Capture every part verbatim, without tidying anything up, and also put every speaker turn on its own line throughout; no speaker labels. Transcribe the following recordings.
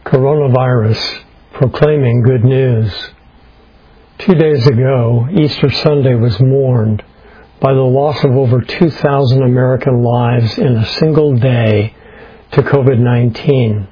Coronavirus, proclaiming good news. Two days ago, Easter Sunday was mourned by the loss of over two thousand American lives in a single day to covid nineteen.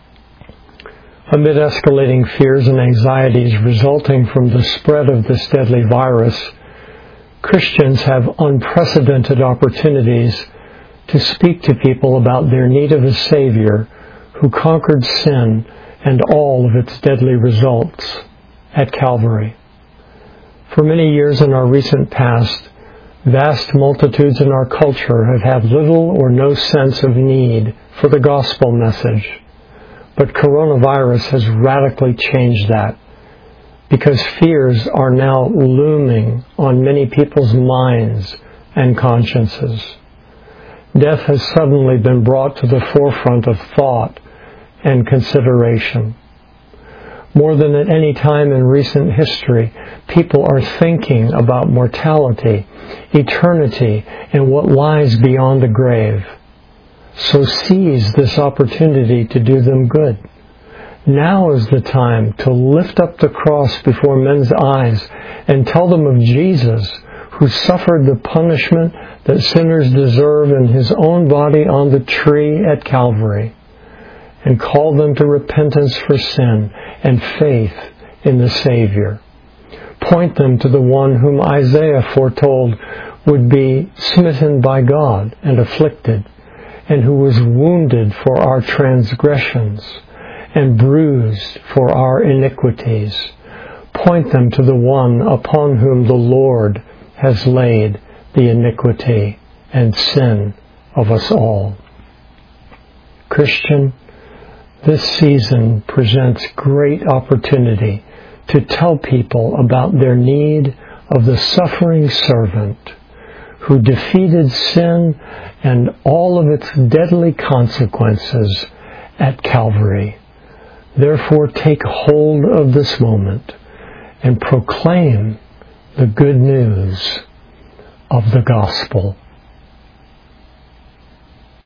Amid escalating fears and anxieties resulting from the spread of this deadly virus, Christians have unprecedented opportunities to speak to people about their need of a Savior who conquered sin and all of its deadly results at Calvary. For many years in our recent past, vast multitudes in our culture have had little or no sense of need for the gospel message. But coronavirus has radically changed that, because fears are now looming on many people's minds and consciences. Death has suddenly been brought to the forefront of thought and consideration. More than at any time in recent history, people are thinking about mortality, eternity, and what lies beyond the grave. So seize this opportunity to do them good. Now is the time to lift up the cross before men's eyes and tell them of Jesus, who suffered the punishment that sinners deserve in His own body on the tree at Calvary, and call them to repentance for sin and faith in the Savior. Point them to the one whom Isaiah foretold would be smitten by God and afflicted, and who was wounded for our transgressions and bruised for our iniquities. Point them to the one upon whom the Lord has laid the iniquity and sin of us all. Christian, this season presents great opportunity to tell people about their need of the suffering servant who defeated sin and all of its deadly consequences at Calvary. Therefore, take hold of this moment and proclaim the good news of the gospel.